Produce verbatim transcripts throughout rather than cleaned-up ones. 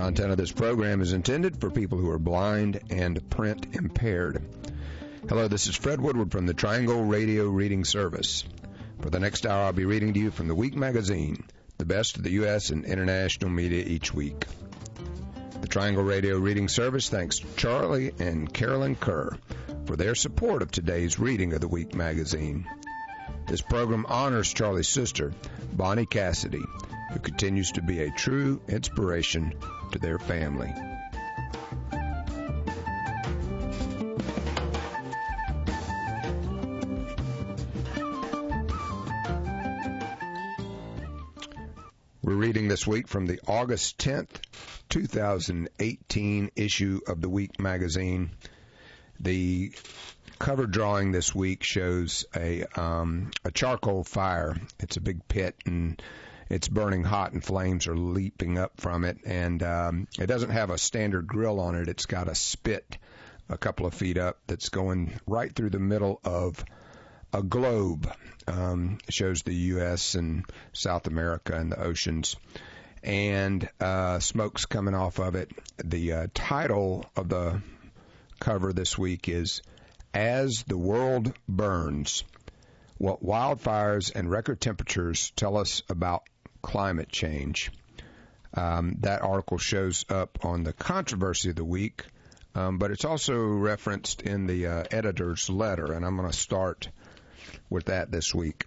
Content of this program is intended for people who are blind and print impaired. Hello, this is Fred Woodward from the Triangle Radio Reading Service. For the next hour, I'll be reading to you from the Week Magazine, the best of the U S and international media each week. The Triangle Radio Reading Service thanks Charlie and Carolyn Kerr for their support of today's reading of the Week Magazine. This program honors Charlie's sister, Bonnie Cassidy, who continues to be a true inspiration to their family. We're reading this week from the August tenth, twenty eighteen issue of the Week Magazine. The cover drawing this week shows a um, a charcoal fire. It's a big pit, and it's burning hot, and flames are leaping up from it. And um, it doesn't have a standard grill on it. It's got a spit a couple of feet up that's going right through the middle of a globe. Um, it shows the U S and South America and the oceans. And uh, smoke's coming off of it. The uh, title of the cover this week is As the World Burns, What Wildfires and Record Temperatures Tell Us About Climate Change. Um, that article shows up on the Controversy of the Week, um, but it's also referenced in the uh, editor's letter, and I'm going to start with that this week.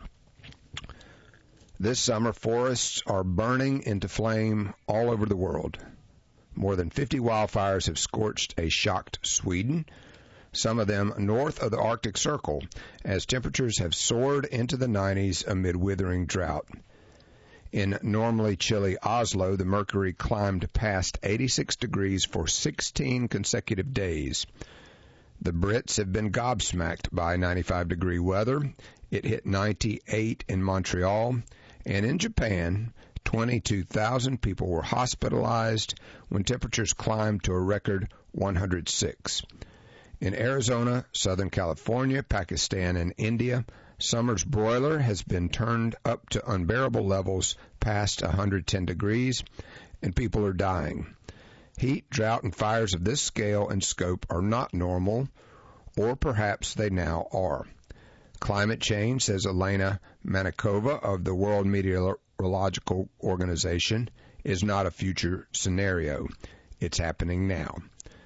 This summer, forests are burning into flame all over the world. More than fifty wildfires have scorched a shocked Sweden, some of them north of the Arctic Circle, as temperatures have soared into the nineties amid withering drought. In normally chilly Oslo, the mercury climbed past eighty-six degrees for sixteen consecutive days. The Brits have been gobsmacked by ninety-five degree weather. It hit ninety-eight in Montreal, and in Japan, twenty-two thousand people were hospitalized when temperatures climbed to a record one hundred six. In Arizona, Southern California, Pakistan, and India, summer's broiler has been turned up to unbearable levels past one hundred ten degrees, and people are dying. Heat, drought, and fires of this scale and scope are not normal, or perhaps they now are. Climate change, says Elena Manikova of the World Meteorological Organization, is not a future scenario. It's happening now.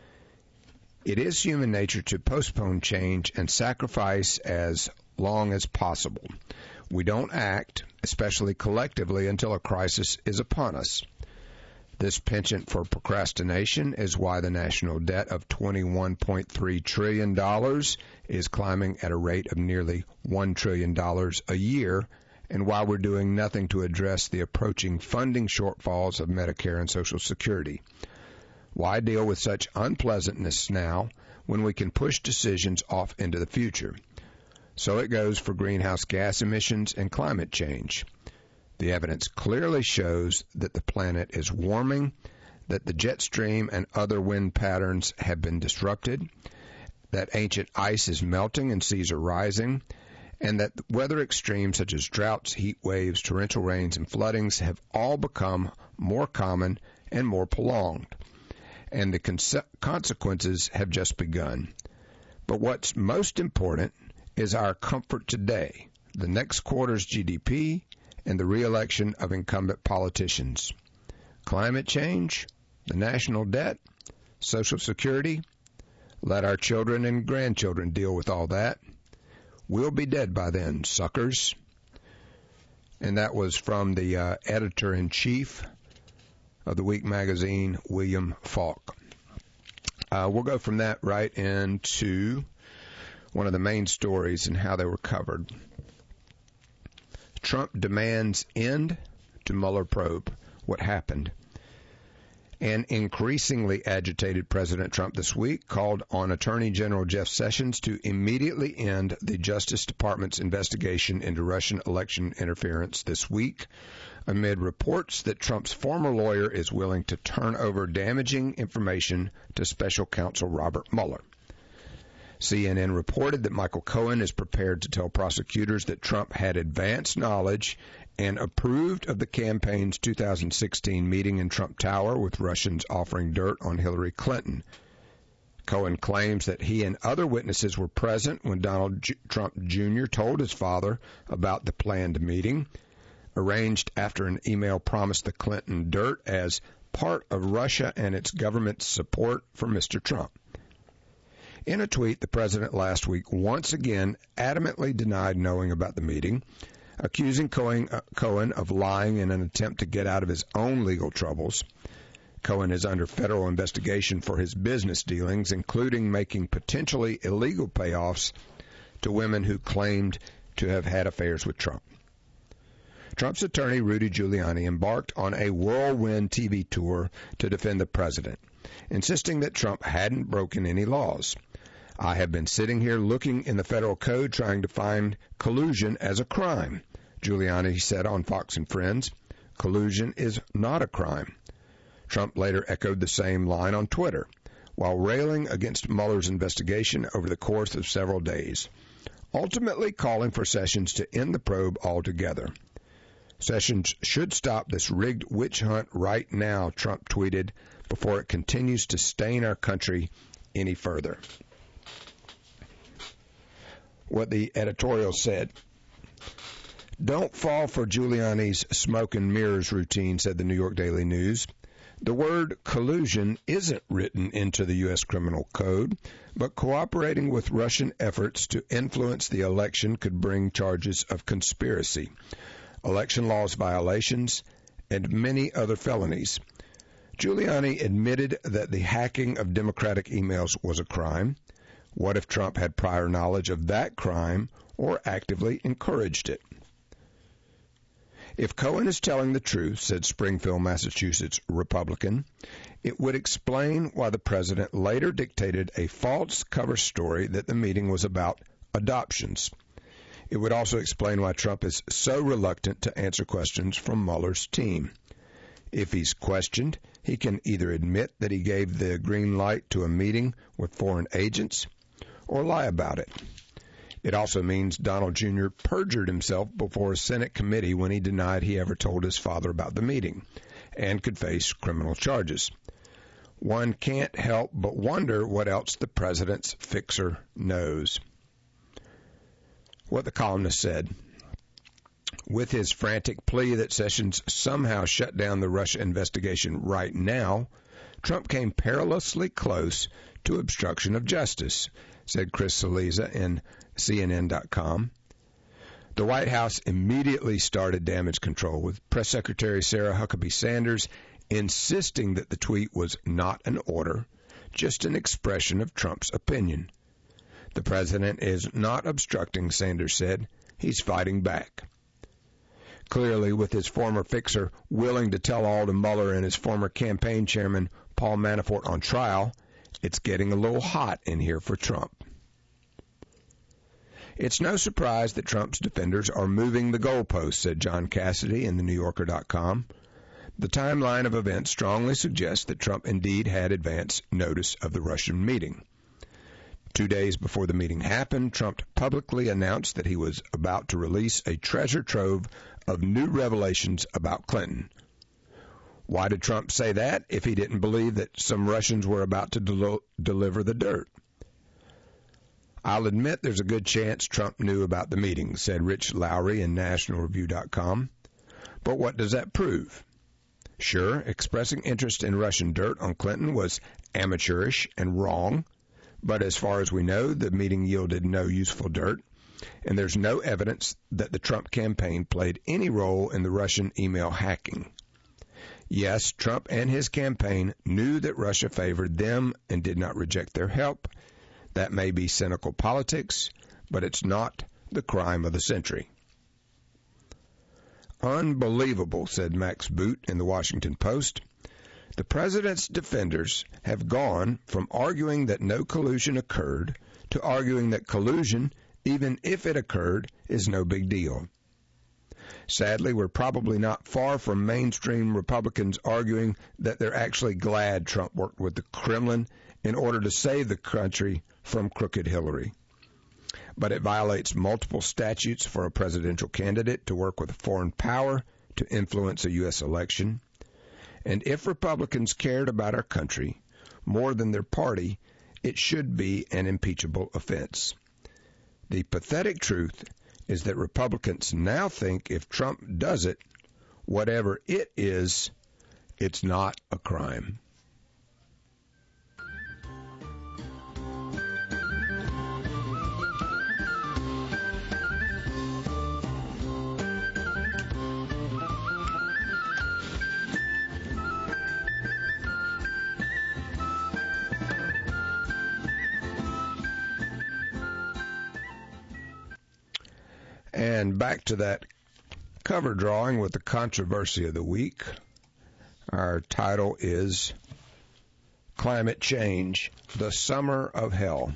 It is human nature to postpone change and sacrifice as long as possible. We don't act, especially collectively, until a crisis is upon us. This penchant for procrastination is why the national debt of twenty-one point three trillion dollars is climbing at a rate of nearly one trillion dollars a year, and why we're doing nothing to address the approaching funding shortfalls of Medicare and Social Security. Why deal with such unpleasantness now when we can push decisions off into the future? So it goes for greenhouse gas emissions and climate change. The evidence clearly shows that the planet is warming, that the jet stream and other wind patterns have been disrupted, that ancient ice is melting and seas are rising, and that weather extremes such as droughts, heat waves, torrential rains, and floodings have all become more common and more prolonged. And the cons- consequences have just begun. But what's most important is our comfort today, the next quarter's G D P, and the re-election of incumbent politicians. Climate change, the national debt, Social Security, let our children and grandchildren deal with all that. We'll be dead by then, suckers. And that was from the uh, editor-in-chief of the Week Magazine, William Falk. Uh, we'll go from that right into one of the main stories and how they were covered. Trump demands end to Mueller probe. What happened? An increasingly agitated President Trump this week called on Attorney General Jeff Sessions to immediately end the Justice Department's investigation into Russian election interference this week, amid reports that Trump's former lawyer is willing to turn over damaging information to Special Counsel Robert Mueller. C N N reported that Michael Cohen is prepared to tell prosecutors that Trump had advance knowledge and approved of the campaign's two thousand sixteen meeting in Trump Tower with Russians offering dirt on Hillary Clinton. Cohen claims that he and other witnesses were present when Donald J- Trump Junior told his father about the planned meeting, arranged after an email promised the Clinton dirt as part of Russia and its government's support for Mister Trump. In a tweet, the president last week once again adamantly denied knowing about the meeting, accusing Cohen, uh, Cohen of lying in an attempt to get out of his own legal troubles. Cohen is under federal investigation for his business dealings, including making potentially illegal payoffs to women who claimed to have had affairs with Trump. Trump's attorney, Rudy Giuliani, embarked on a whirlwind T V tour to defend the president, insisting that Trump hadn't broken any laws. I have been sitting here looking in the federal code trying to find collusion as a crime, Giuliani said on Fox and Friends. Collusion is not a crime. Trump later echoed the same line on Twitter, while railing against Mueller's investigation over the course of several days, ultimately calling for Sessions to end the probe altogether. Sessions should stop this rigged witch hunt right now, Trump tweeted, before it continues to stain our country any further. What the editorial said. Don't fall for Giuliani's smoke and mirrors routine, said the New York Daily News. The word collusion isn't written into the U S Criminal Code, but cooperating with Russian efforts to influence the election could bring charges of conspiracy, election laws violations, and many other felonies. Giuliani admitted that the hacking of Democratic emails was a crime. What if Trump had prior knowledge of that crime or actively encouraged it? If Cohen is telling the truth, said Springfield, Massachusetts Republican, it would explain why the president later dictated a false cover story that the meeting was about adoptions. It would also explain why Trump is so reluctant to answer questions from Mueller's team. If he's questioned, he can either admit that he gave the green light to a meeting with foreign agents or lie about it. It also means Donald Junior perjured himself before a Senate committee when he denied he ever told his father about the meeting and could face criminal charges. One can't help but wonder what else the president's fixer knows. What the columnist said. With his frantic plea that Sessions somehow shut down the Russia investigation right now, Trump came perilously close to obstruction of justice, said Chris Cillizza in C N N dot com. The White House immediately started damage control, with Press Secretary Sarah Huckabee Sanders insisting that the tweet was not an order, just an expression of Trump's opinion. The president is not obstructing, Sanders said. He's fighting back. Clearly, with his former fixer willing to tell all to Mueller and his former campaign chairman Paul Manafort on trial, it's getting a little hot in here for Trump. It's no surprise that Trump's defenders are moving the goalposts, said John Cassidy in the New Yorker dot com. The timeline of events strongly suggests that Trump indeed had advance notice of the Russian meeting. Two days before the meeting happened, Trump publicly announced that he was about to release a treasure trove of new revelations about Clinton. Why did Trump say that if he didn't believe that some Russians were about to del- deliver the dirt? I'll admit there's a good chance Trump knew about the meeting, said Rich Lowry in National Review dot com. But what does that prove? Sure, expressing interest in Russian dirt on Clinton was amateurish and wrong, but as far as we know, the meeting yielded no useful dirt, and there's no evidence that the Trump campaign played any role in the Russian email hacking. Yes, Trump and his campaign knew that Russia favored them and did not reject their help. That may be cynical politics, but it's not the crime of the century. Unbelievable, said Max Boot in the Washington Post. The president's defenders have gone from arguing that no collusion occurred to arguing that collusion, even if it occurred, is no big deal. Sadly, we're probably not far from mainstream Republicans arguing that they're actually glad Trump worked with the Kremlin in order to save the country from crooked Hillary. But it violates multiple statutes for a presidential candidate to work with a foreign power to influence a U S election. And if Republicans cared about our country more than their party, it should be an impeachable offense. The pathetic truth is that Republicans now think if Trump does it, whatever it is, it's not a crime. And back to that cover drawing with the controversy of the week. Our title is Climate Change, the Summer of Hell.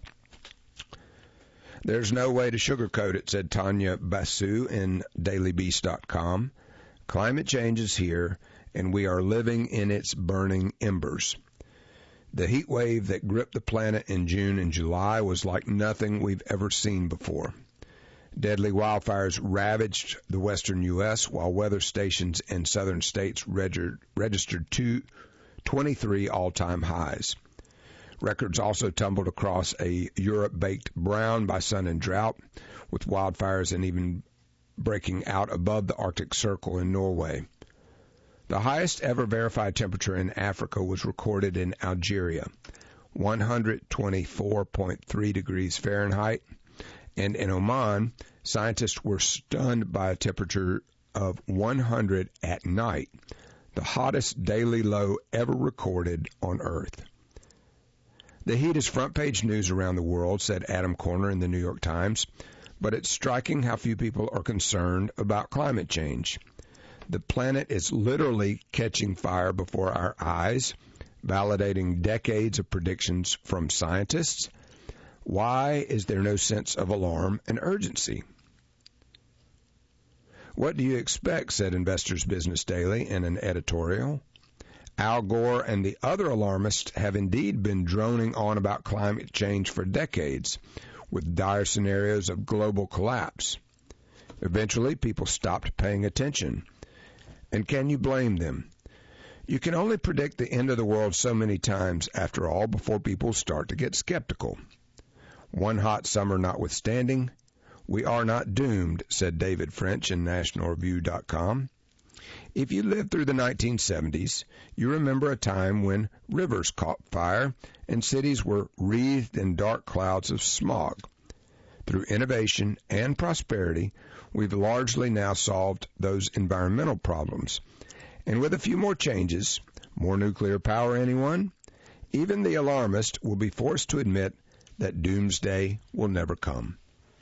There's no way to sugarcoat it, said Tanya Basu in daily beast dot com. Climate change is here, and we are living in its burning embers. The heat wave that gripped the planet in June and July was like nothing we've ever seen before. Deadly wildfires ravaged the western U S, while weather stations in southern states registered two, twenty-three all-time highs. Records also tumbled across a Europe baked brown by sun and drought, with wildfires and even breaking out above the Arctic Circle in Norway. The highest ever verified temperature in Africa was recorded in Algeria, one hundred twenty-four point three degrees Fahrenheit. And in Oman, scientists were stunned by a temperature of one hundred at night, the hottest daily low ever recorded on Earth. The heat is front-page news around the world, said Adam Corner in the New York Times, but it's striking how few people are concerned about climate change. The planet is literally catching fire before our eyes, validating decades of predictions from scientists. Why is there no sense of alarm and urgency? What do you expect, said Investors Business Daily in an editorial. Al Gore and the other alarmists have indeed been droning on about climate change for decades, with dire scenarios of global collapse. Eventually, people stopped paying attention. And can you blame them? You can only predict the end of the world so many times, after all, before people start to get skeptical. One hot summer notwithstanding, we are not doomed, said David French in National Review dot com. If you lived through the nineteen seventies, you remember a time when rivers caught fire and cities were wreathed in dark clouds of smog. Through innovation and prosperity, we've largely now solved those environmental problems. And with a few more changes, more nuclear power, anyone? Even the alarmist will be forced to admit that doomsday will never come.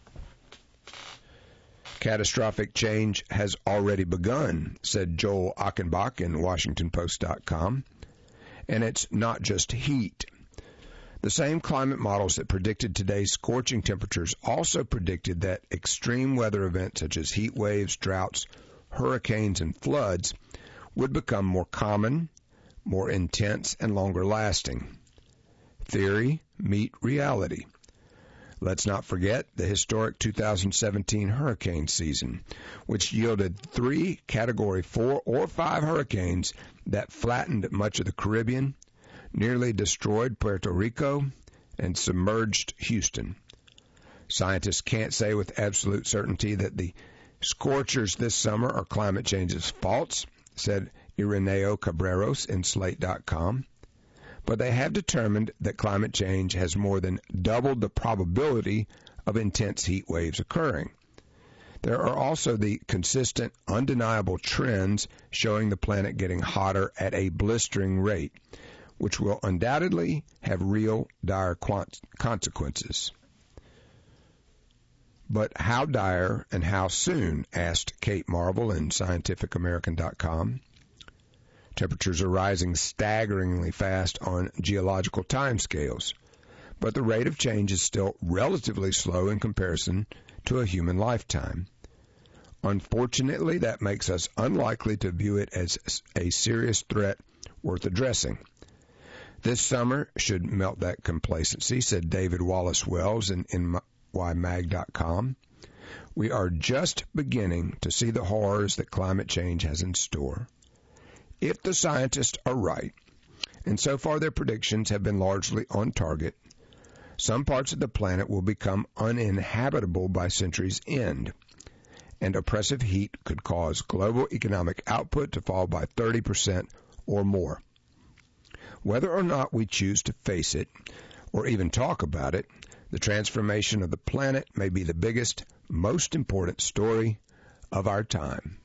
Catastrophic change has already begun, said Joel Achenbach in Washington Post dot com. And it's not just heat. The same climate models that predicted today's scorching temperatures also predicted that extreme weather events such as heat waves, droughts, hurricanes, and floods would become more common, more intense, and longer lasting. Theory meet reality. Let's not forget the historic two thousand seventeen hurricane season, which yielded three Category four or five hurricanes that flattened much of the Caribbean, nearly destroyed Puerto Rico, and submerged Houston. Scientists can't say with absolute certainty that the scorchers this summer are climate change's faults, said Ireneo Cabreros in Slate dot com. But they have determined that climate change has more than doubled the probability of intense heat waves occurring. There are also the consistent, undeniable trends showing the planet getting hotter at a blistering rate, which will undoubtedly have real dire consequences. But how dire and how soon? Asked Kate Marvel in Scientific American dot com. Temperatures are rising staggeringly fast on geological timescales, but the rate of change is still relatively slow in comparison to a human lifetime. Unfortunately, that makes us unlikely to view it as a serious threat worth addressing. This summer should melt that complacency, said David Wallace Wells in N Y mag dot com. We are just beginning to see the horrors that climate change has in store. If the scientists are right, and so far their predictions have been largely on target, some parts of the planet will become uninhabitable by century's end, and oppressive heat could cause global economic output to fall by thirty percent or more. Whether or not we choose to face it, or even talk about it, the transformation of the planet may be the biggest, most important story of our time.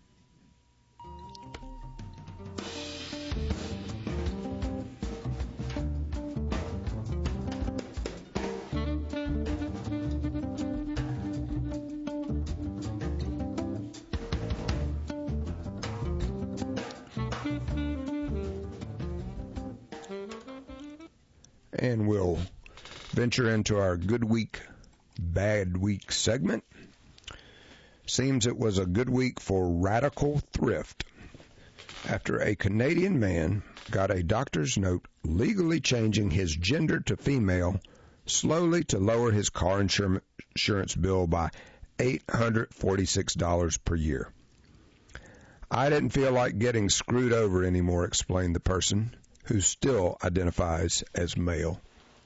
And we'll venture into our good week, bad week segment. Seems it was a good week for radical thrift after a Canadian man got a doctor's note legally changing his gender to female slowly to lower his car insurance bill by eight hundred forty-six dollars per year. I didn't feel like getting screwed over anymore, explained the person, who still identifies as male.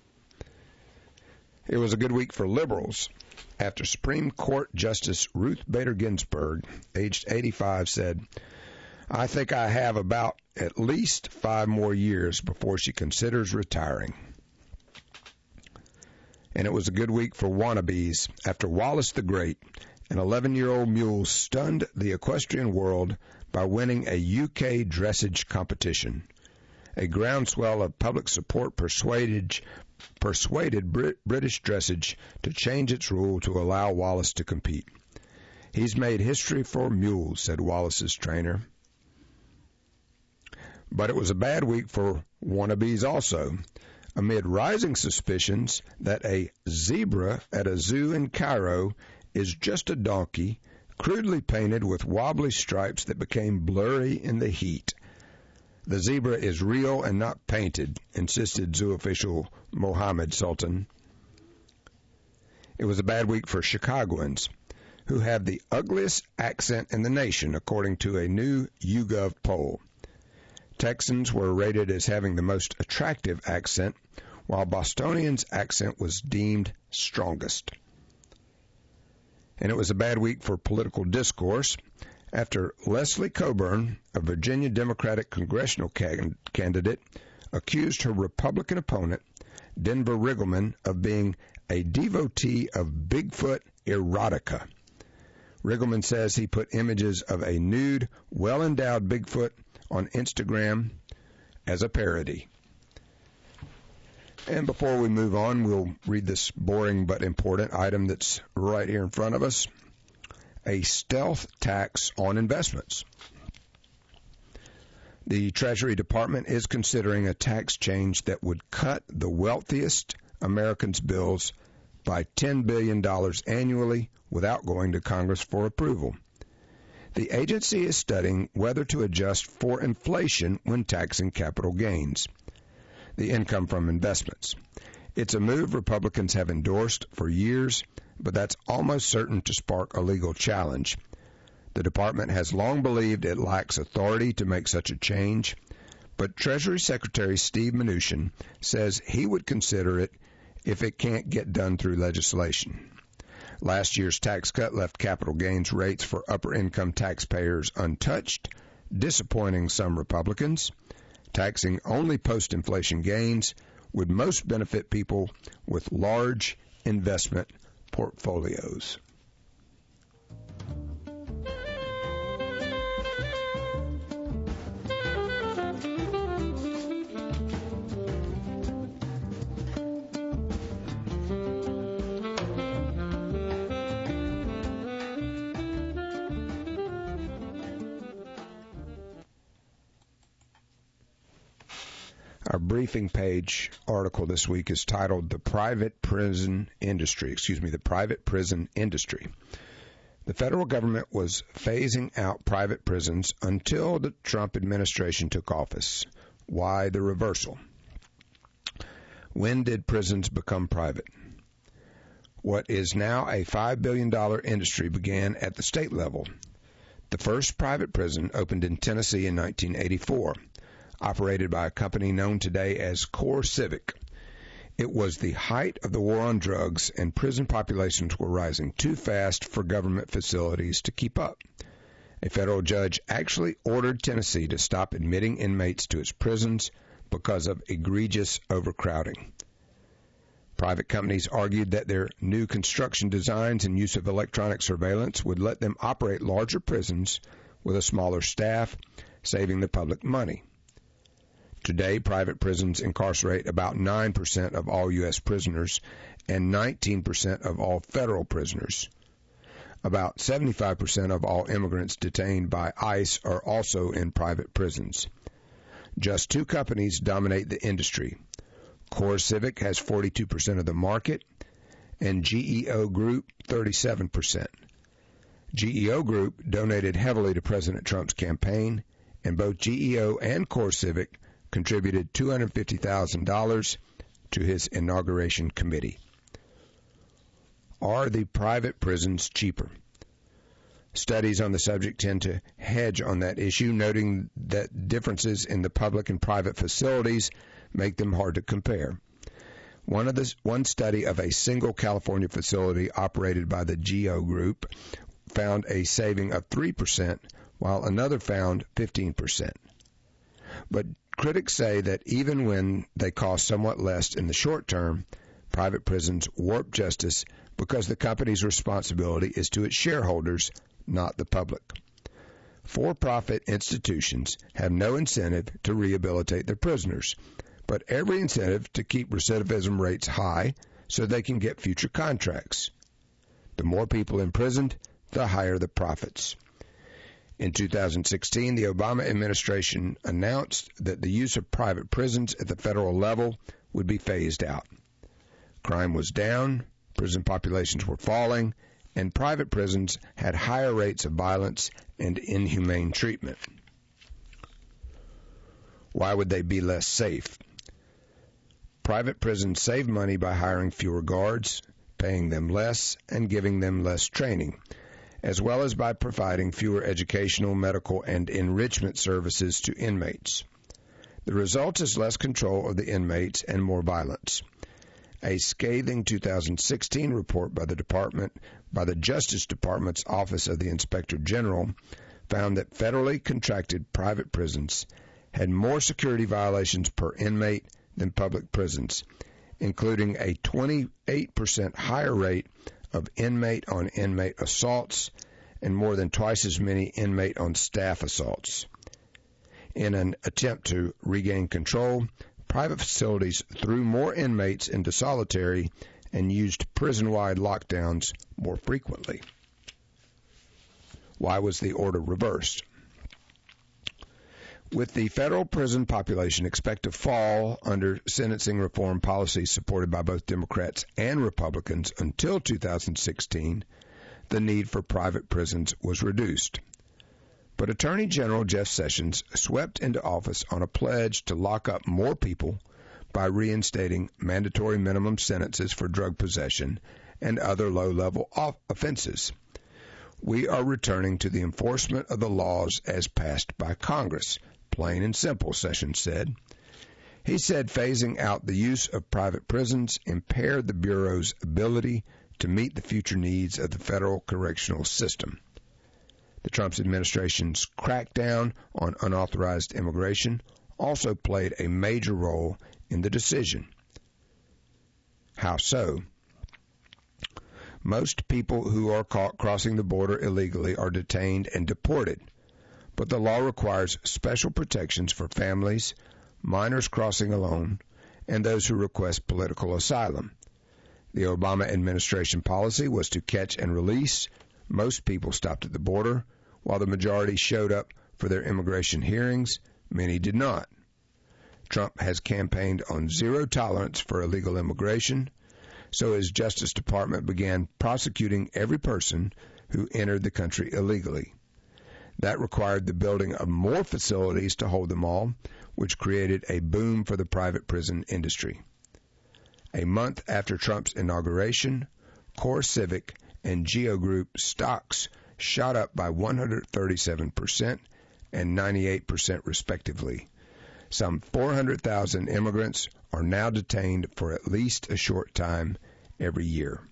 It was a good week for liberals after Supreme Court Justice Ruth Bader Ginsburg, aged eighty-five, said, I think I have about at least five more years before she considers retiring. And it was a good week for wannabes after Wallace the Great, an eleven-year-old mule, stunned the equestrian world by winning a U K dressage competition. A groundswell of public support persuaded persuaded Brit- British dressage to change its rule to allow Wallace to compete. He's made history for mules, said Wallace's trainer. But it was a bad week for wannabes also, amid rising suspicions that a zebra at a zoo in Cairo is just a donkey, crudely painted with wobbly stripes that became blurry in the heat. The zebra is real and not painted, insisted zoo official Mohammed Sultan. It was a bad week for Chicagoans, who have the ugliest accent in the nation, according to a new YouGov poll. Texans were rated as having the most attractive accent, while Bostonians' accent was deemed strongest. And it was a bad week for political discourse, after Leslie Coburn, a Virginia Democratic congressional can- candidate, accused her Republican opponent, Denver Riggleman, of being a devotee of Bigfoot erotica. Riggleman says he put images of a nude, well-endowed Bigfoot on Instagram as a parody. And before we move on, we'll read this boring but important item that's right here in front of us. A stealth tax on investments. The Treasury Department is considering a tax change that would cut the wealthiest Americans' bills by ten billion dollars annually without going to Congress for approval. The agency is studying whether to adjust for inflation when taxing capital gains, the income from investments. It's a move Republicans have endorsed for years, but that's almost certain to spark a legal challenge. The department has long believed it lacks authority to make such a change, but Treasury Secretary Steve Mnuchin says he would consider it if it can't get done through legislation. Last year's tax cut left capital gains rates for upper-income taxpayers untouched, disappointing some Republicans. Taxing only post-inflation gains would most benefit people with large investment portfolios. Our briefing page article this week is titled The Private Prison Industry, excuse me, The Private Prison Industry. The federal government was phasing out private prisons until the Trump administration took office. Why the reversal? When did prisons become private? What is now a five billion dollars industry began at the state level. The first private prison opened in Tennessee in nineteen eighty-four, operated by a company known today as CoreCivic. It was the height of the war on drugs, and prison populations were rising too fast for government facilities to keep up. A federal judge actually ordered Tennessee to stop admitting inmates to its prisons because of egregious overcrowding. Private companies argued that their new construction designs and use of electronic surveillance would let them operate larger prisons with a smaller staff, saving the public money. Today, private prisons incarcerate about nine percent of all U S prisoners and nineteen percent of all federal prisoners. About seventy-five percent of all immigrants detained by ICE are also in private prisons. Just two companies dominate the industry. CoreCivic has forty-two percent of the market, and G E O Group thirty-seven percent. G E O Group donated heavily to President Trump's campaign, and both G E O and CoreCivic contributed two hundred fifty thousand dollars to his inauguration committee. Are the private prisons cheaper? Studies on the subject tend to hedge on that issue, noting that differences in the public and private facilities make them hard to compare. One of the, one study of a single California facility operated by the G E O Group found a saving of three percent, while another found fifteen percent. But critics say that even when they cost somewhat less in the short term, private prisons warp justice because the company's responsibility is to its shareholders, not the public. For-profit institutions have no incentive to rehabilitate their prisoners, but every incentive to keep recidivism rates high so they can get future contracts. The more people imprisoned, the higher the profits. In two thousand sixteen, the Obama administration announced that the use of private prisons at the federal level would be phased out. Crime was down, prison populations were falling, and private prisons had higher rates of violence and inhumane treatment. Why would they be less safe? Private prisons save money by hiring fewer guards, paying them less, and giving them less training, as well as by providing fewer educational, medical, and enrichment services to inmates. The result is less control of the inmates and more violence. A scathing two thousand sixteen report by the Department, by the Justice Department's Office of the Inspector General found that federally contracted private prisons had more security violations per inmate than public prisons, including a twenty-eight percent higher rate of inmate-on-inmate assaults and more than twice as many inmate-on-staff assaults. In an attempt to regain control, private facilities threw more inmates into solitary and used prison-wide lockdowns more frequently. Why was the order reversed? With the federal prison population expected to fall under sentencing reform policies supported by both Democrats and Republicans until two thousand sixteen, the need for private prisons was reduced. But Attorney General Jeff Sessions swept into office on a pledge to lock up more people by reinstating mandatory minimum sentences for drug possession and other low-level offenses. We are returning to the enforcement of the laws as passed by Congress. Plain and simple, Sessions said. He said phasing out the use of private prisons impaired the Bureau's ability to meet the future needs of the federal correctional system. The Trump administration's crackdown on unauthorized immigration also played a major role in the decision. How so? Most people who are caught crossing the border illegally are detained and deported, but the law requires special protections for families, minors crossing alone, and those who request political asylum. The Obama administration policy was to catch and release. Most people stopped at the border, while the majority showed up for their immigration hearings. Many did not. Trump has campaigned on zero tolerance for illegal immigration, so his Justice Department began prosecuting every person who entered the country illegally. That required the building of more facilities to hold them all, which created a boom for the private prison industry. A month after Trump's inauguration, CoreCivic and Geo Group stocks shot up by one hundred thirty-seven percent and ninety-eight percent respectively. Some four hundred thousand immigrants are now detained for at least a short time every year.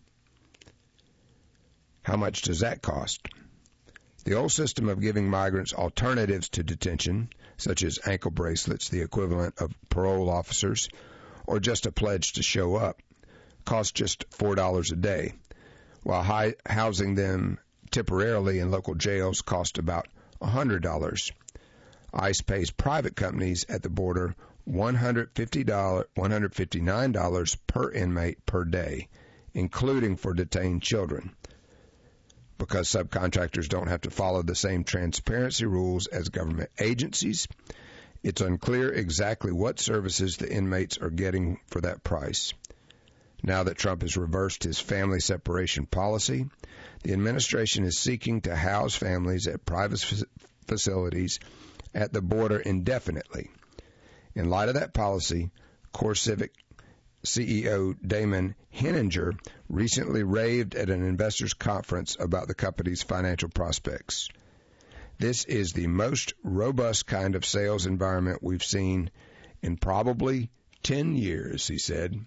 How much does that cost? The old system of giving migrants alternatives to detention, such as ankle bracelets, the equivalent of parole officers, or just a pledge to show up, cost just four dollars a day, while high, housing them temporarily in local jails cost about one hundred dollars. ICE pays private companies at the border one hundred fifty dollars, one hundred fifty-nine dollars per inmate per day, including for detained children. Because subcontractors don't have to follow the same transparency rules as government agencies, it's unclear exactly what services the inmates are getting for that price. Now that Trump has reversed his family separation policy, the administration is seeking to house families at private facilities at the border indefinitely. In light of that policy, CoreCivic C E O Damon Henninger recently raved at an investors' conference about the company's financial prospects. This is the most robust kind of sales environment we've seen in probably ten years, he said.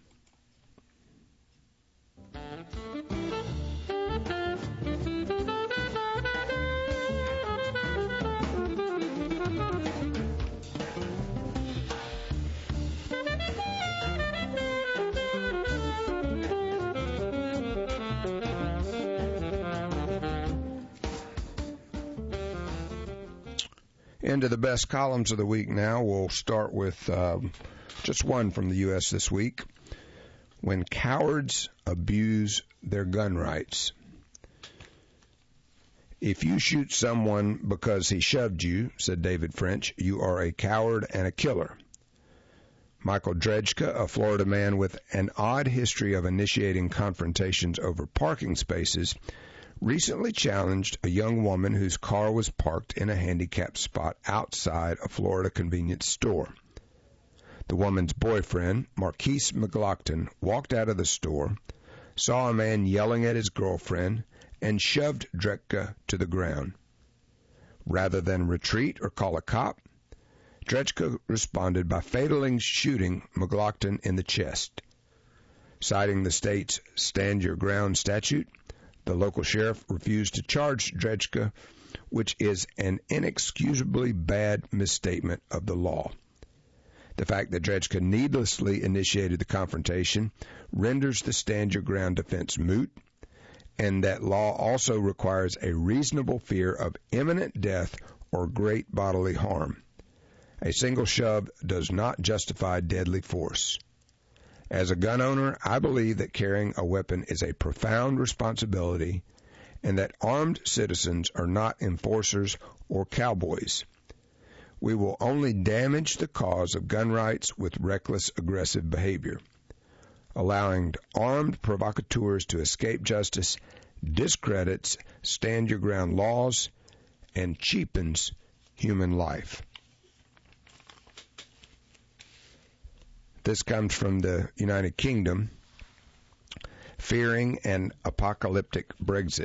Into the best columns of the week now. We'll start with uh, just one from the U S this week. When cowards abuse their gun rights. If you shoot someone because he shoved you, said David French, you are a coward and a killer. Michael Drejka, a Florida man with an odd history of initiating confrontations over parking spaces, recently challenged a young woman whose car was parked in a handicapped spot outside a Florida convenience store. The woman's boyfriend, Marquise McLaughlin, walked out of the store, saw a man yelling at his girlfriend, and shoved Drejka to the ground. Rather than retreat or call a cop, Drejka responded by fatally shooting McLaughlin in the chest. Citing the state's Stand Your Ground statute, the local sheriff refused to charge Drejka, which is an inexcusably bad misstatement of the law. The fact that Drejka needlessly initiated the confrontation renders the Stand Your Ground defense moot, and that law also requires a reasonable fear of imminent death or great bodily harm. A single shove does not justify deadly force. As a gun owner, I believe that carrying a weapon is a profound responsibility and that armed citizens are not enforcers or cowboys. We will only damage the cause of gun rights with reckless, aggressive behavior. Allowing armed provocateurs to escape justice discredits Stand Your Ground laws and cheapens human life. This comes from the United Kingdom, fearing an apocalyptic Brexit.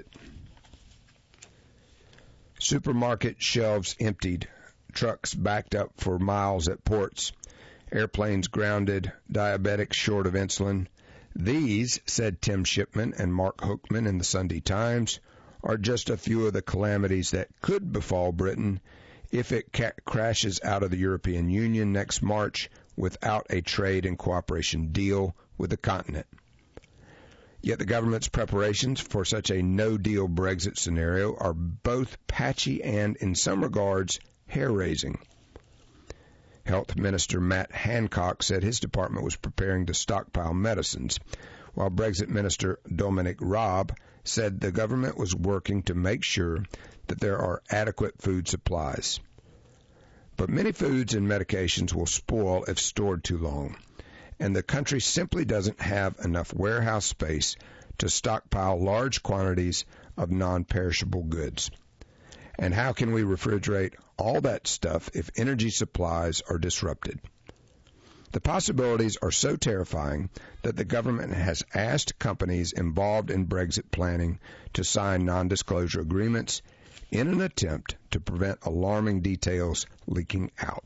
Supermarket shelves emptied, trucks backed up for miles at ports, airplanes grounded, diabetics short of insulin. These, said Tim Shipman and Mark Hookman in the Sunday Times, are just a few of the calamities that could befall Britain if it ca- crashes out of the European Union next March without a trade and cooperation deal with the continent. Yet the government's preparations for such a no-deal Brexit scenario are both patchy and, in some regards, hair-raising. Health Minister Matt Hancock said his department was preparing to stockpile medicines, while Brexit Minister Dominic Raab said the government was working to make sure that there are adequate food supplies. But many foods and medications will spoil if stored too long, and the country simply doesn't have enough warehouse space to stockpile large quantities of non-perishable goods. And how can we refrigerate all that stuff if energy supplies are disrupted? The possibilities are so terrifying that the government has asked companies involved in Brexit planning to sign non-disclosure agreements in an attempt to prevent alarming details leaking out.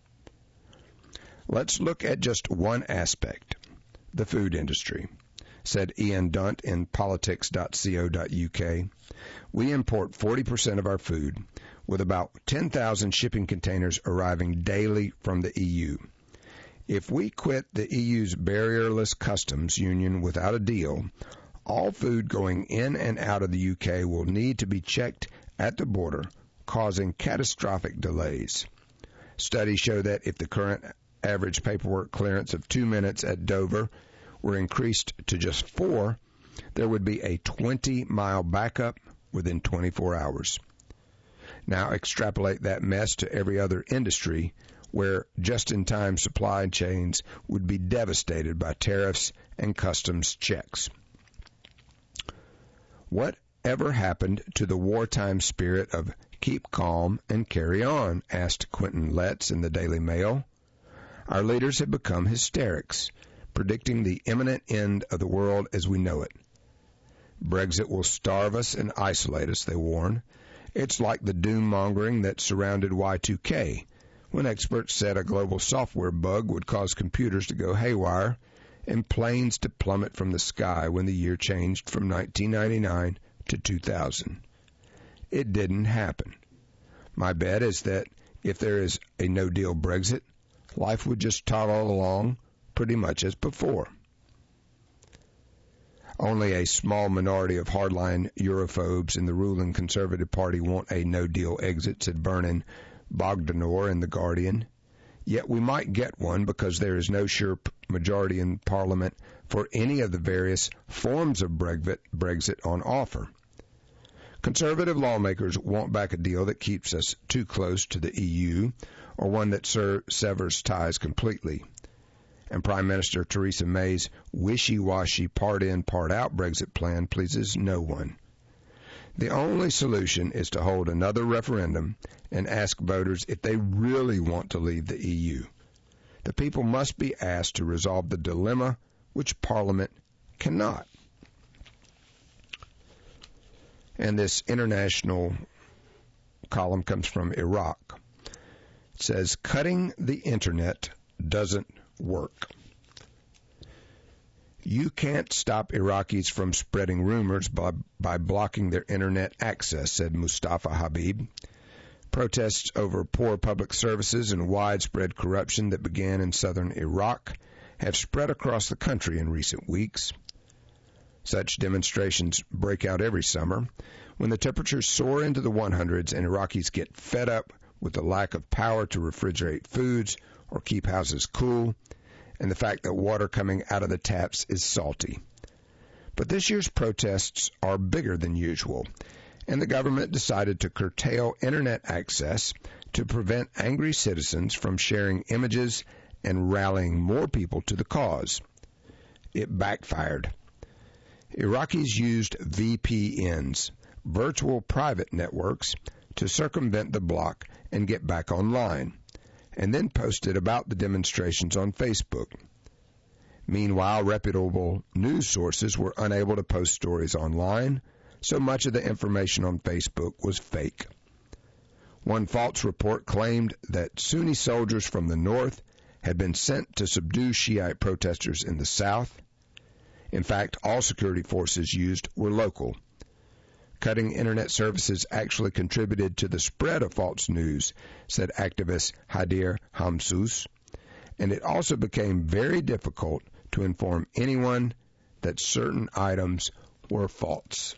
Let's look at just one aspect, the food industry, said Ian Dunt in politics dot co dot uk. We import forty percent of our food, with about ten thousand shipping containers arriving daily from the E U. If we quit the E U's barrierless customs union without a deal, all food going in and out of the U K will need to be checked at the border, causing catastrophic delays. Studies show that if the current average paperwork clearance of two minutes at Dover were increased to just four, there would be a twenty-mile backup within twenty-four hours. Now extrapolate that mess to every other industry where just-in-time supply chains would be devastated by tariffs and customs checks. What ever happened to the wartime spirit of keep calm and carry on? Asked Quentin Letts in the Daily Mail. Our leaders have become hysterics, predicting the imminent end of the world as we know it. Brexit will starve us and isolate us, they warn. It's like the doom-mongering that surrounded Y two K, when experts said a global software bug would cause computers to go haywire and planes to plummet from the sky when the year changed from nineteen ninety-nine to two thousand. It didn't happen. My bet is that if there is a no-deal Brexit, life would just toddle along pretty much as before. Only a small minority of hardline Europhobes in the ruling Conservative Party want a no-deal exit, said Vernon Bogdanor in The Guardian. Yet we might get one because there is no sure majority in Parliament for any of the various forms of Brexit on offer. Conservative lawmakers want back a deal that keeps us too close to the E U or one that ser- severs ties completely. And Prime Minister Theresa May's wishy-washy part-in, part-out Brexit plan pleases no one. The only solution is to hold another referendum and ask voters if they really want to leave the E U. The people must be asked to resolve the dilemma which Parliament cannot. And this international column comes from Iraq. It says, cutting the internet doesn't work. You can't stop Iraqis from spreading rumors by, by blocking their internet access, said Mustafa Habib. Protests over poor public services and widespread corruption that began in southern Iraq have spread across the country in recent weeks. Such demonstrations break out every summer when the temperatures soar into the hundreds and Iraqis get fed up with the lack of power to refrigerate foods or keep houses cool, and the fact that water coming out of the taps is salty. But this year's protests are bigger than usual, and the government decided to curtail internet access to prevent angry citizens from sharing images and rallying more people to the cause. It backfired. Iraqis used V P Ns, virtual private networks, to circumvent the block and get back online, and then posted about the demonstrations on Facebook. Meanwhile, reputable news sources were unable to post stories online, so much of the information on Facebook was fake. One false report claimed that Sunni soldiers from the north had been sent to subdue Shiite protesters in the south. In fact, all security forces used were local. Cutting internet services actually contributed to the spread of false news, said activist Hadir Hamsous, and it also became very difficult to inform anyone that certain items were false.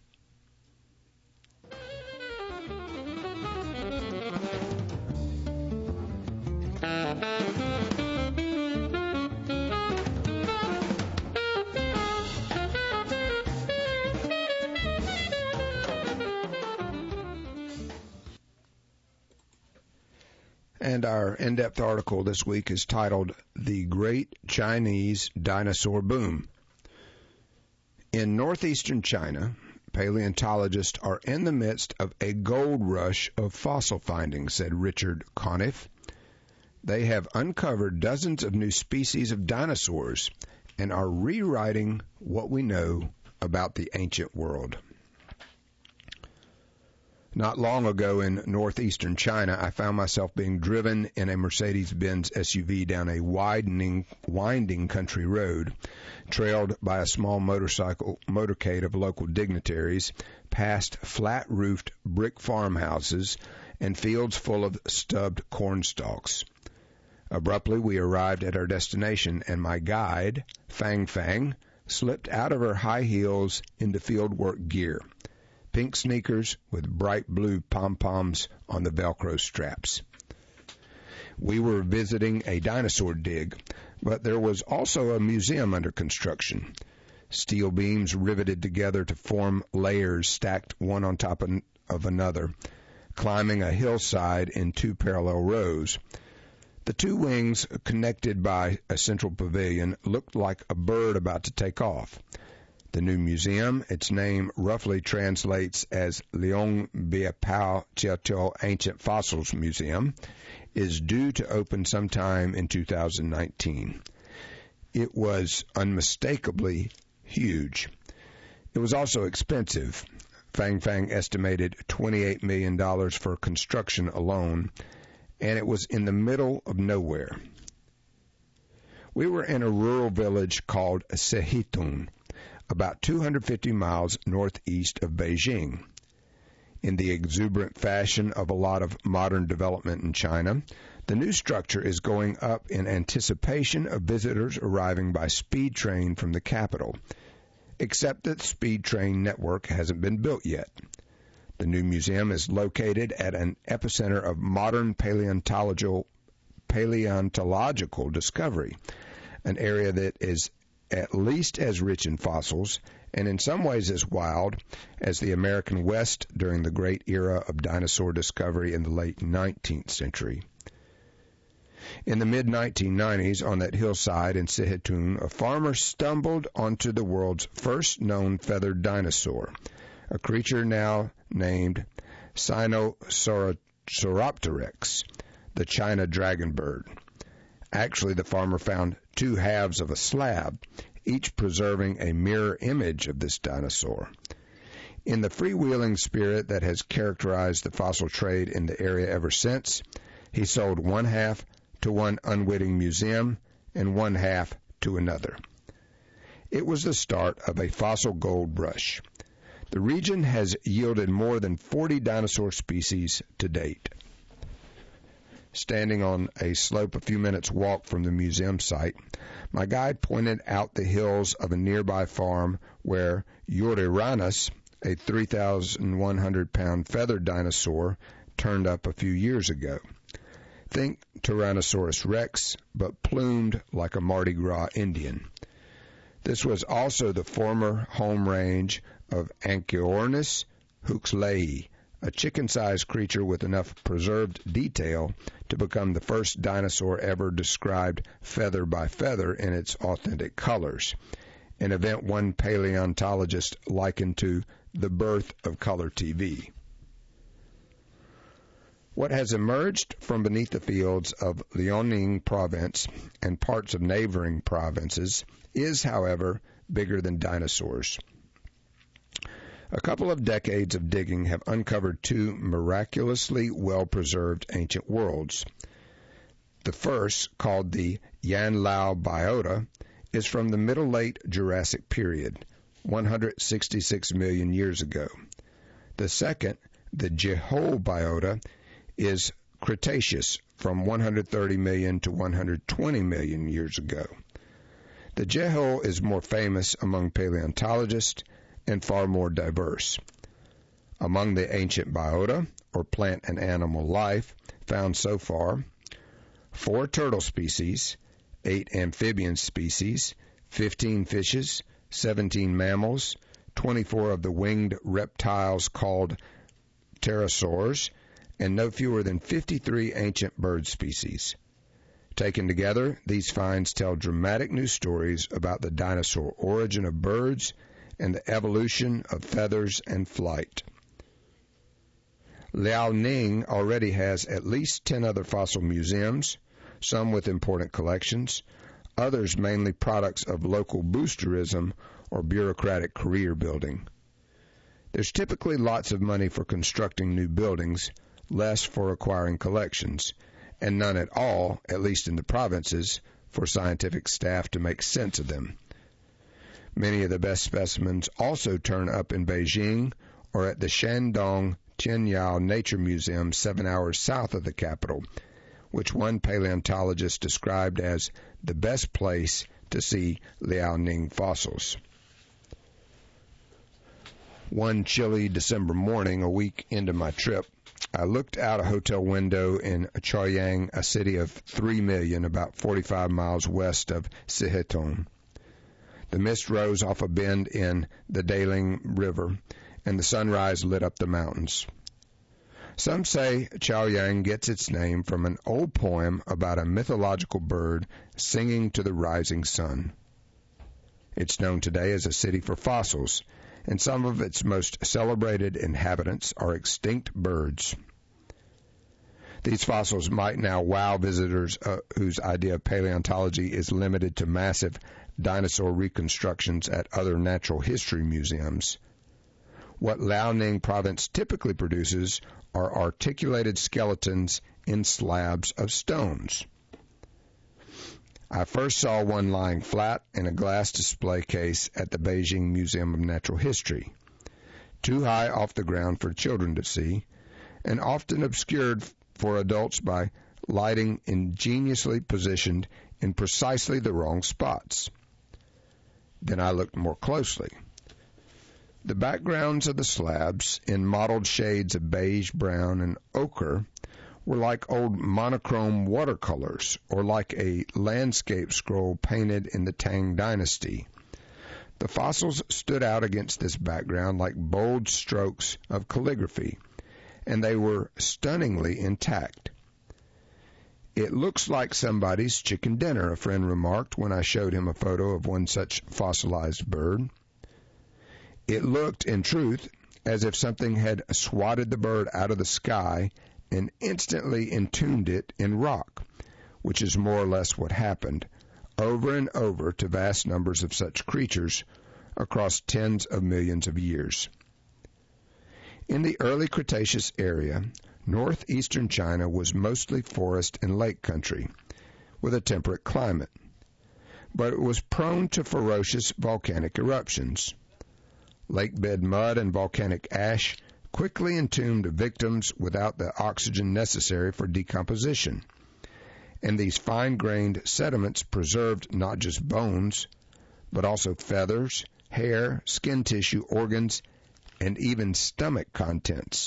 And our in-depth article this week is titled, The Great Chinese Dinosaur Boom. In northeastern China, paleontologists are in the midst of a gold rush of fossil findings, said Richard Conniff. They have uncovered dozens of new species of dinosaurs and are rewriting what we know about the ancient world. Not long ago in northeastern China, I found myself being driven in a Mercedes-Benz S U V down a widening, winding country road, trailed by a small motorcycle motorcade of local dignitaries, past flat-roofed brick farmhouses and fields full of stubbed corn stalks. Abruptly, we arrived at our destination, and my guide, Fang Fang, slipped out of her high heels into fieldwork gear, pink sneakers with bright blue pom-poms on the Velcro straps. We were visiting a dinosaur dig, but there was also a museum under construction. Steel beams riveted together to form layers stacked one on top of another, climbing a hillside in two parallel rows. The two wings, connected by a central pavilion, looked like a bird about to take off. The new museum, its name roughly translates as Liang Biapao Chiatou Ancient Fossils Museum, is due to open sometime in two thousand nineteen. It was unmistakably huge. It was also expensive. Fang Fang estimated twenty-eight million dollars for construction alone, and it was in the middle of nowhere. We were in a rural village called Sehitun, about two hundred fifty miles northeast of Beijing. In the exuberant fashion of a lot of modern development in China, the new structure is going up in anticipation of visitors arriving by speed train from the capital, except that the speed train network hasn't been built yet. The new museum is located at an epicenter of modern paleontological, paleontological discovery, an area that is at least as rich in fossils, and in some ways as wild, as the American West during the great era of dinosaur discovery in the late nineteenth century. In the mid nineteen nineties, on that hillside in Sehitun, a farmer stumbled onto the world's first known feathered dinosaur, a creature now named Sinosauropteryx, the China dragon bird. Actually, the farmer found two halves of a slab, each preserving a mirror image of this dinosaur. In the freewheeling spirit that has characterized the fossil trade in the area ever since, he sold one half to one unwitting museum and one half to another. It was the start of a fossil gold rush. The region has yielded more than forty dinosaur species to date. Standing on a slope a few minutes' walk from the museum site, my guide pointed out the hills of a nearby farm where Euryranus, a three thousand one hundred pound feathered dinosaur, turned up a few years ago. Think Tyrannosaurus rex, but plumed like a Mardi Gras Indian. This was also the former home range of Anchiornis huxleyi, a chicken-sized creature with enough preserved detail to become the first dinosaur ever described feather by feather in its authentic colors, an event one paleontologist likened to the birth of color T V. What has emerged from beneath the fields of Liaoning province and parts of neighboring provinces is, however, bigger than dinosaurs. A couple of decades of digging have uncovered two miraculously well-preserved ancient worlds. The first, called the Yanlao Biota, is from the Middle-Late Jurassic period, one hundred sixty-six million years ago. The second, the Jehol Biota, is Cretaceous, from one hundred thirty million to one hundred twenty million years ago. The Jehol is more famous among paleontologists and far more diverse. Among the ancient biota, or plant and animal life, found so far, four turtle species, eight amphibian species, fifteen fishes, seventeen mammals, twenty-four of the winged reptiles called pterosaurs, and no fewer than fifty-three ancient bird species. Taken together, these finds tell dramatic new stories about the dinosaur origin of birds and the evolution of feathers and flight. Liaoning already has at least ten other fossil museums, some with important collections, others mainly products of local boosterism or bureaucratic career building. There's typically lots of money for constructing new buildings, less for acquiring collections, and none at all, at least in the provinces, for scientific staff to make sense of them. Many of the best specimens also turn up in Beijing or at the Shandong Tianyao Nature Museum seven hours south of the capital, which one paleontologist described as the best place to see Liaoning fossils. One chilly December morning, a week into my trip, I looked out a hotel window in Chaoyang, a city of three million, about forty-five miles west of Sihetung. The mist rose off a bend in the Daling River, and the sunrise lit up the mountains. Some say Chaoyang gets its name from an old poem about a mythological bird singing to the rising sun. It's known today as a city for fossils, and some of its most celebrated inhabitants are extinct birds. These fossils might now wow visitors uh, whose idea of paleontology is limited to massive dinosaur reconstructions at other natural history museums. What Liaoning province typically produces are articulated skeletons in slabs of stones. I first saw one lying flat in a glass display case at the Beijing Museum of Natural History, too high off the ground for children to see, and often obscured for adults by lighting ingeniously positioned in precisely the wrong spots. Then I looked more closely. The backgrounds of the slabs, in mottled shades of beige, brown, and ochre, were like old monochrome watercolors, or like a landscape scroll painted in the Tang Dynasty. The fossils stood out against this background like bold strokes of calligraphy, and they were stunningly intact. "It looks like somebody's chicken dinner," a friend remarked when I showed him a photo of one such fossilized bird. It looked, in truth, as if something had swatted the bird out of the sky and instantly entombed it in rock, which is more or less what happened, over and over to vast numbers of such creatures across tens of millions of years. In the early Cretaceous area, northeastern China was mostly forest and lake country, with a temperate climate, but it was prone to ferocious volcanic eruptions. Lake-bed mud and volcanic ash quickly entombed victims without the oxygen necessary for decomposition, and these fine-grained sediments preserved not just bones, but also feathers, hair, skin tissue, organs, and even stomach contents.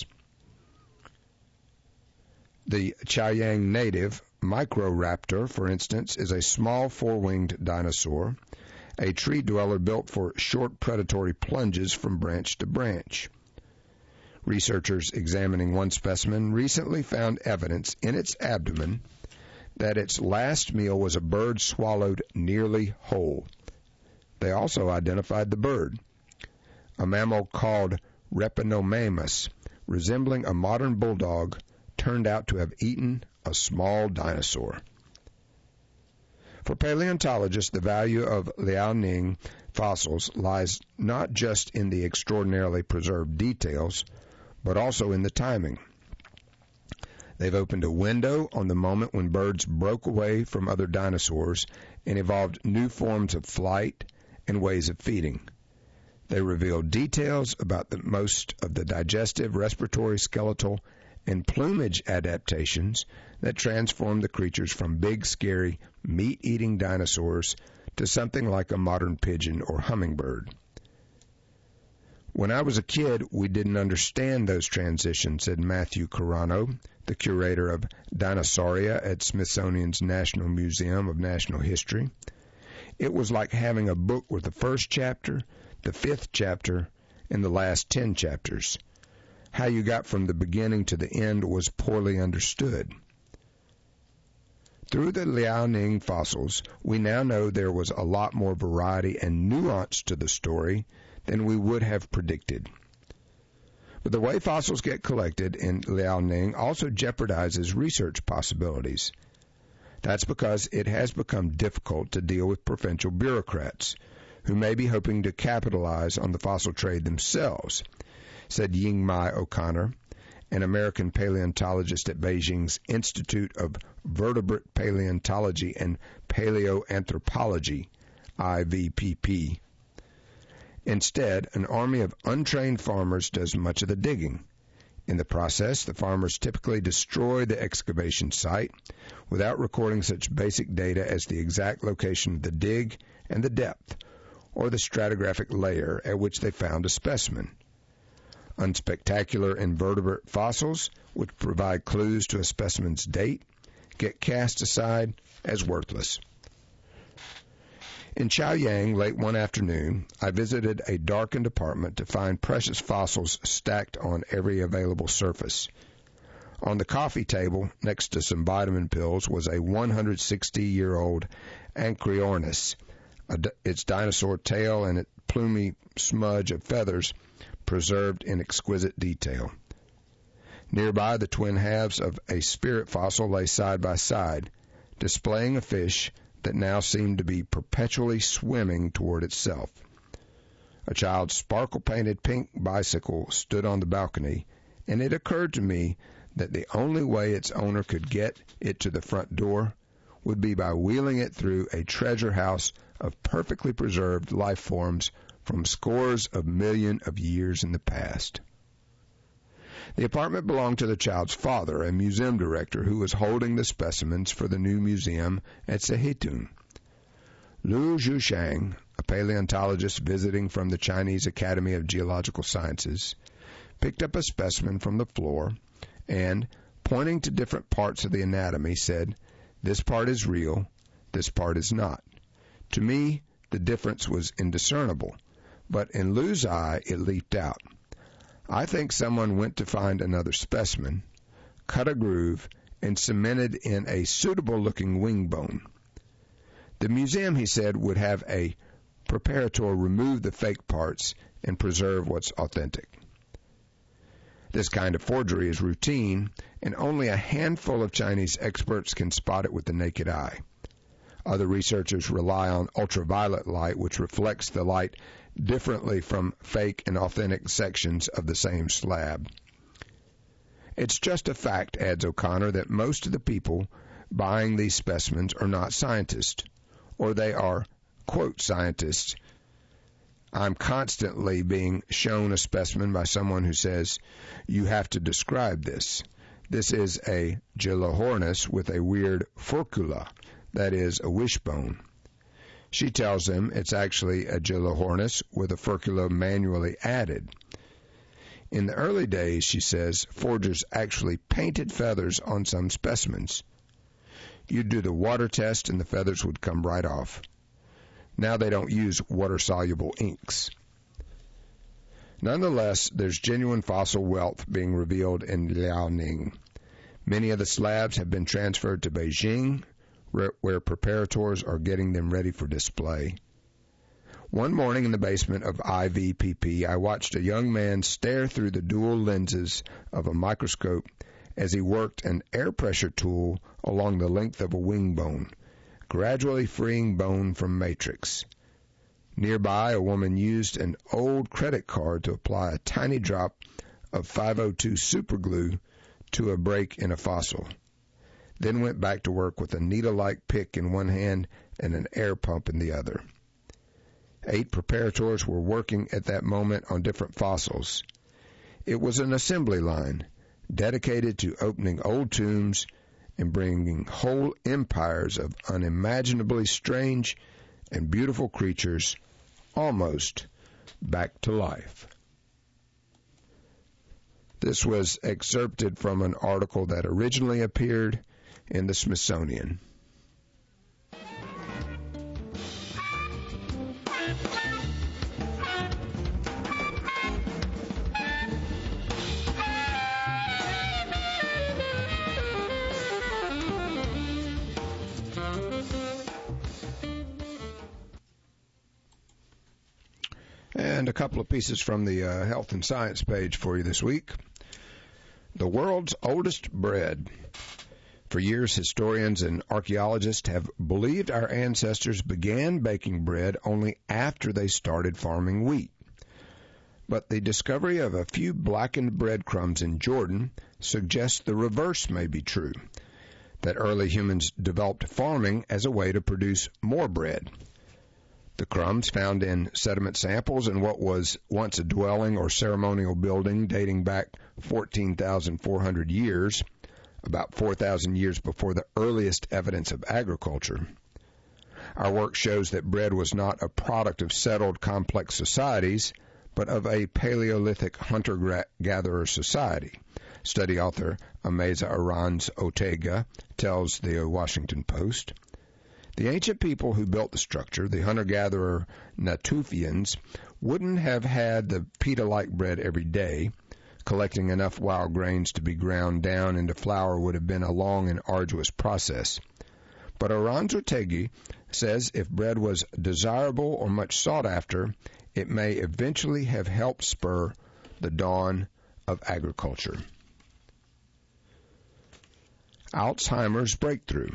The Chaoyang native Microraptor, for instance, is a small four-winged dinosaur, a tree dweller built for short predatory plunges from branch to branch. Researchers examining one specimen recently found evidence in its abdomen that its last meal was a bird swallowed nearly whole. They also identified the bird, a mammal called Repenomamus, resembling a modern bulldog, turned out to have eaten a small dinosaur. For paleontologists, the value of Liaoning fossils lies not just in the extraordinarily preserved details, but also in the timing. They've opened a window on the moment when birds broke away from other dinosaurs and evolved new forms of flight and ways of feeding. They reveal details about the most of the digestive, respiratory, skeletal, and plumage adaptations that transform the creatures from big, scary, meat-eating dinosaurs to something like a modern pigeon or hummingbird. "When I was a kid, we didn't understand those transitions," said Matthew Carano, the curator of Dinosauria at Smithsonian's National Museum of Natural History. "It was like having a book with the first chapter, the fifth chapter, and the last ten chapters. How you got from the beginning to the end was poorly understood." Through the Liaoning fossils, we now know there was a lot more variety and nuance to the story than we would have predicted. But the way fossils get collected in Liaoning also jeopardizes research possibilities. That's because it has become difficult to deal with provincial bureaucrats who may be hoping to capitalize on the fossil trade themselves, said Ying-Mai O'Connor, an American paleontologist at Beijing's Institute of Vertebrate Paleontology and Paleoanthropology, I V P P. Instead, an army of untrained farmers does much of the digging. In the process, the farmers typically destroy the excavation site without recording such basic data as the exact location of the dig and the depth, or the stratigraphic layer at which they found a specimen. Unspectacular invertebrate fossils, which provide clues to a specimen's date, get cast aside as worthless. In Chaoyang late one afternoon, I visited a darkened apartment to find precious fossils stacked on every available surface. On the coffee table, next to some vitamin pills, was a one hundred sixty-year-old Anchiornis, its dinosaur tail and its plumy smudge of feathers preserved in exquisite detail. Nearby, the twin halves of a spirit fossil lay side by side, displaying a fish that now seemed to be perpetually swimming toward itself. A child's sparkle-painted pink bicycle stood on the balcony, and it occurred to me that the only way its owner could get it to the front door would be by wheeling it through a treasure house of perfectly preserved life forms from scores of millions of years in the past. The apartment belonged to the child's father, a museum director who was holding the specimens for the new museum at Sehitun. Liu Zhushang, a paleontologist visiting from the Chinese Academy of Geological Sciences, picked up a specimen from the floor and, pointing to different parts of the anatomy, said, "This part is real, this part is not." To me, the difference was indiscernible, but in Liu's eye it leaped out. I think someone went to find another specimen, cut a groove, and cemented in a suitable-looking wing bone. The museum, he said, would have a preparator remove the fake parts and preserve what's authentic. This kind of forgery is routine, and only a handful of Chinese experts can spot it with the naked eye. Other researchers rely on ultraviolet light, which reflects the light differently from fake and authentic sections of the same slab. It's just a fact, adds O'Connor, that most of the people buying these specimens are not scientists, or they are, quote, scientists. I'm constantly being shown a specimen by someone who says, "You have to describe this. This is a Gillohornis with a weird furcula, that is, a wishbone." She tells them it's actually a Gillohornis with a furcula manually added. In the early days, she says, forgers actually painted feathers on some specimens. You'd do the water test and the feathers would come right off. Now they don't use water-soluble inks. Nonetheless, there's genuine fossil wealth being revealed in Liaoning. Many of the slabs have been transferred to Beijing, where preparators are getting them ready for display. One morning in the basement of I V P P, I watched a young man stare through the dual lenses of a microscope as he worked an air pressure tool along the length of a wing bone, gradually freeing bone from matrix. Nearby, a woman used an old credit card to apply a tiny drop of five oh two superglue to a break in a fossil, then went back to work with a needle-like pick in one hand and an air pump in the other. Eight preparators were working at that moment on different fossils. It was an assembly line dedicated to opening old tombs and bringing whole empires of unimaginably strange and beautiful creatures almost back to life. This was excerpted from an article that originally appeared in the Smithsonian. And a couple of pieces from the uh, Health and Science page for you this week. The world's oldest bread. For years, historians and archaeologists have believed our ancestors began baking bread only after they started farming wheat. But the discovery of a few blackened breadcrumbs in Jordan suggests the reverse may be true, that early humans developed farming as a way to produce more bread. The crumbs found in sediment samples in what was once a dwelling or ceremonial building dating back fourteen thousand four hundred years, about four thousand years before the earliest evidence of agriculture. Our work shows that bread was not a product of settled, complex societies, but of a Paleolithic hunter-gatherer society. Study author Ameza Aranz Ortega tells the Washington Post. The ancient people who built the structure, the hunter-gatherer Natufians, wouldn't have had the pita-like bread every day. Collecting enough wild grains to be ground down into flour would have been a long and arduous process. But Aranz Ortega says if bread was desirable or much sought after, it may eventually have helped spur the dawn of agriculture. Alzheimer's breakthrough.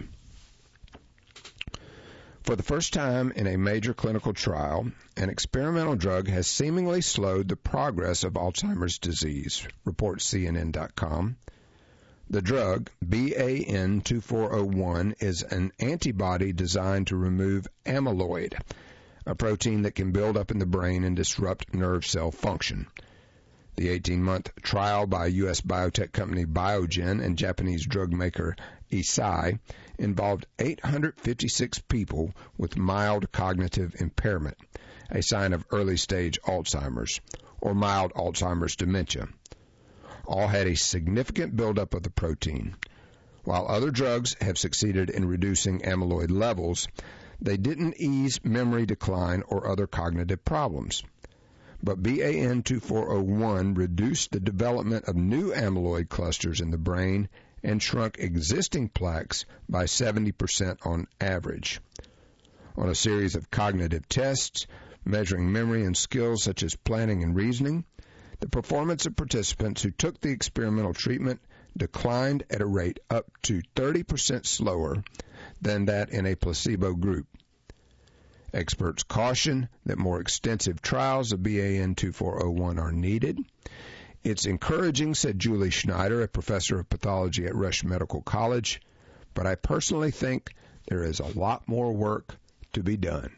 For the first time in a major clinical trial, an experimental drug has seemingly slowed the progress of Alzheimer's disease, reports C N N dot com. The drug, B A N two four zero one, is an antibody designed to remove amyloid, a protein that can build up in the brain and disrupt nerve cell function. The eighteen-month trial by U S biotech company Biogen and Japanese drug maker Eisai involved eight hundred fifty-six people with mild cognitive impairment, a sign of early-stage Alzheimer's, or mild Alzheimer's dementia. All had a significant buildup of the protein. While other drugs have succeeded in reducing amyloid levels, they didn't ease memory decline or other cognitive problems. But B A N two four zero one reduced the development of new amyloid clusters in the brain and shrunk existing plaques by seventy percent on average. On a series of cognitive tests measuring memory and skills such as planning and reasoning, the performance of participants who took the experimental treatment declined at a rate up to thirty percent slower than that in a placebo group. Experts caution that more extensive trials of B A N two four zero one are needed. It's encouraging, said Julie Schneider, a professor of pathology at Rush Medical College, but I personally think there is a lot more work to be done.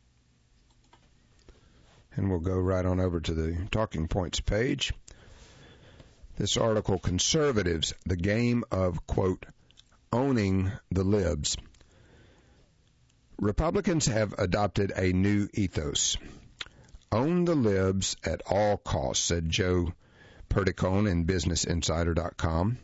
And we'll go right on over to the Talking Points page. This article, Conservatives, the Game of, quote, Owning the Libs. Republicans have adopted a new ethos. Own the libs at all costs, said Joe Perticone in Business Insider dot com.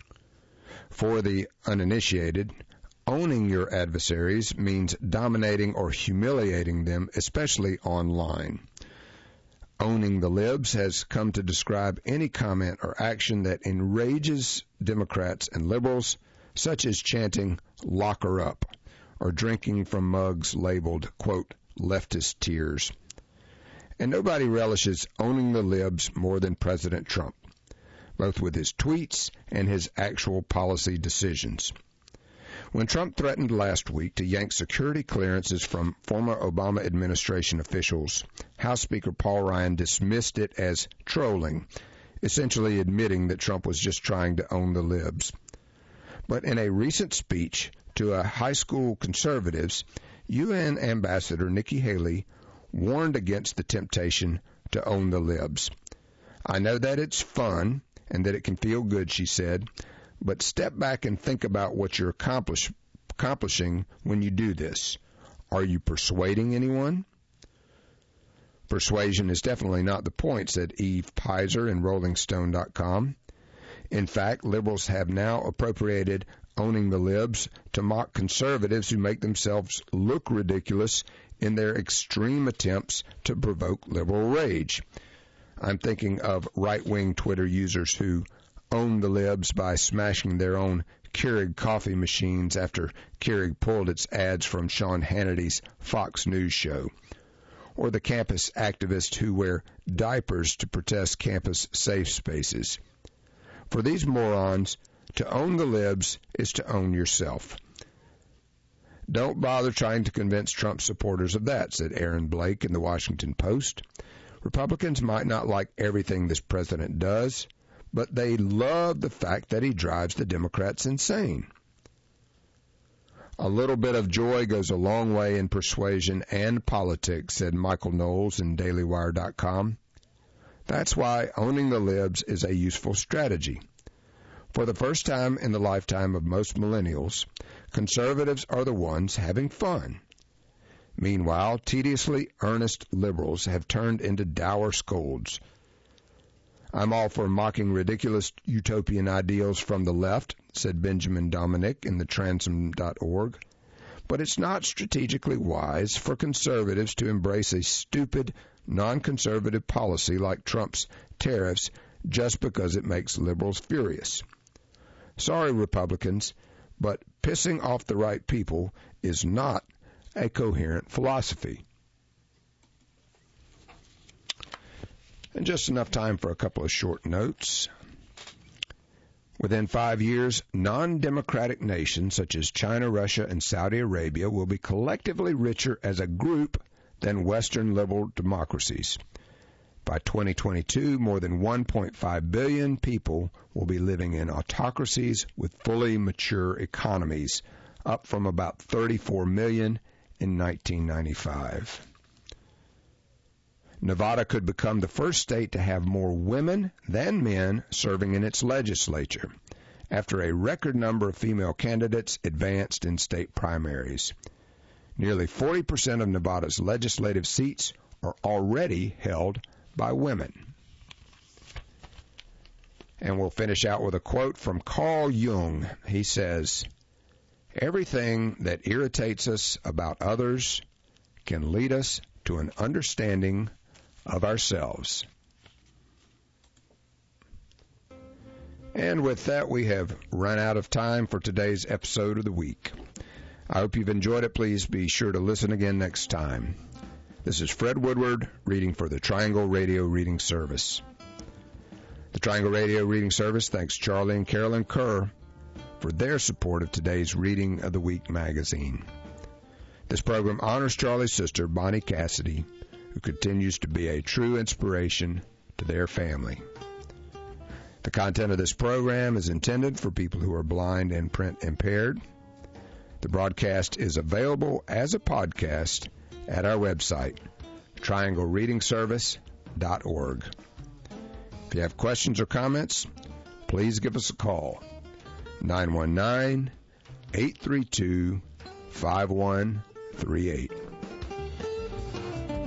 For the uninitiated, owning your adversaries means dominating or humiliating them, especially online. Owning the libs has come to describe any comment or action that enrages Democrats and liberals, such as chanting, "Lock her up," or drinking from mugs labeled, quote, leftist tears. And nobody relishes owning the libs more than President Trump, both with his tweets and his actual policy decisions. When Trump threatened last week to yank security clearances from former Obama administration officials, House Speaker Paul Ryan dismissed it as trolling, essentially admitting that Trump was just trying to own the libs. But in a recent speech to a high school conservatives, U N Ambassador Nikki Haley warned against the temptation to own the libs. I know that it's fun and that it can feel good, she said, but step back and think about what you're accomplish, accomplishing when you do this. Are you persuading anyone? Persuasion is definitely not the point, said Eve Pizer in Rolling Stone dot com. In fact, liberals have now appropriated owning the libs to mock conservatives who make themselves look ridiculous in their extreme attempts to provoke liberal rage. I'm thinking of right-wing Twitter users who own the libs by smashing their own Keurig coffee machines after Keurig pulled its ads from Sean Hannity's Fox News show. or the campus activists who wear diapers to protest campus safe spaces. For these morons, to own the libs is to own yourself. Don't bother trying to convince Trump supporters of that, said Aaron Blake in the Washington Post. Republicans might not like everything this president does, but they love the fact that he drives the Democrats insane. A little bit of joy goes a long way in persuasion and politics, said Michael Knowles in Daily Wire dot com. That's why owning the libs is a useful strategy. For the first time in the lifetime of most millennials, conservatives are the ones having fun. Meanwhile, tediously earnest liberals have turned into dour scolds. I'm all for mocking ridiculous utopian ideals from the left, said Benjamin Dominic in the transom dot org. But it's not strategically wise for conservatives to embrace a stupid, non-conservative policy like Trump's tariffs just because it makes liberals furious. Sorry, Republicans, but pissing off the right people is not a coherent philosophy. And just enough time for a couple of short notes. Within five years, non-democratic nations such as China, Russia, and Saudi Arabia will be collectively richer as a group than Western liberal democracies. By twenty twenty-two, more than one point five billion people will be living in autocracies with fully mature economies, up from about thirty-four million in nineteen ninety-five. Nevada could become the first state to have more women than men serving in its legislature, after a record number of female candidates advanced in state primaries. Nearly forty percent of Nevada's legislative seats are already held by women. And we'll finish out with a quote from Carl Jung. He says, "Everything that irritates us about others can lead us to an understanding of ourselves." And with that, we have run out of time for today's episode of the week. I hope you've enjoyed it. Please be sure to listen again next time. This is Fred Woodward reading for the Triangle Radio Reading Service. The Triangle Radio Reading Service thanks Charlie and Carolyn Kerr for their support of today's Reading of the Week magazine. This program honors Charlie's sister, Bonnie Cassidy, who continues to be a true inspiration to their family. The content of this program is intended for people who are blind and print impaired. The broadcast is available as a podcast at our website, triangle reading service dot org. If you have questions or comments, please give us a call, nine one nine, eight three two, five one three eight.